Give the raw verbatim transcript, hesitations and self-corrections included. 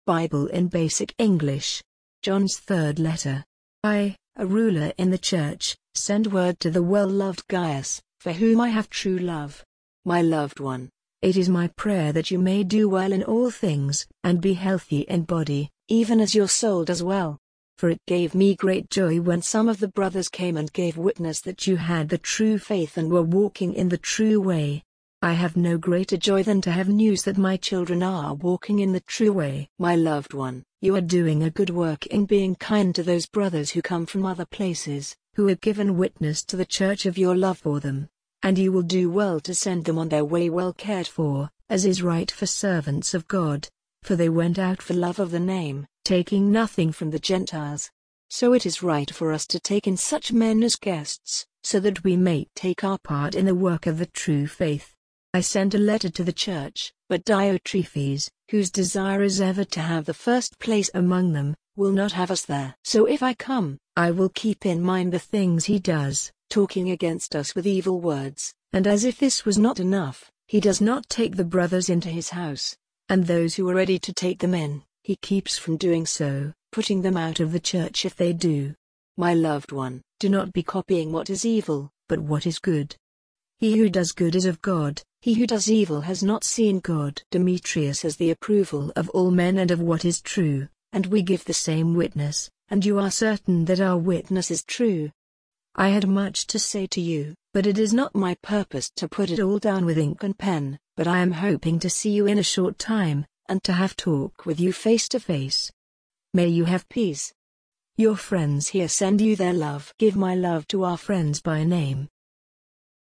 Bible in Basic English. John's third letter. I, a ruler in the church, send word to the well-loved Gaius, for whom I have true love. My loved one, it is my prayer that you may do well in all things, and be healthy in body, even as your soul does well. For it gave me great joy when some of the brothers came and gave witness that you had the true faith and were walking in the true way. I have no greater joy than to have news that my children are walking in the true way. My loved one, you are doing a good work in being kind to those brothers who come from other places, who have given witness to the church of your love for them, and you will do well to send them on their way well cared for, as is right for servants of God, for they went out for love of the name, taking nothing from the Gentiles. So it is right for us to take in such men as guests, so that we may take our part in the work of the true faith. I sent a letter to the church, but Diotrephes, whose desire is ever to have the first place among them, will not have us there. So if I come, I will keep in mind the things he does, talking against us with evil words, and as if this was not enough, he does not take the brothers into his house, and those who are ready to take them in, he keeps from doing so, putting them out of the church if they do. My loved one, do not be copying what is evil, but what is good. He who does good is of God, he who does evil has not seen God. Demetrius has the approval of all men and of what is true, and we give the same witness, and you are certain that our witness is true. I had much to say to you, but it is not my purpose to put it all down with ink and pen, but I am hoping to see you in a short time, and to have talk with you face to face. May you have peace. Your friends here send you their love. Give my love to our friends by name.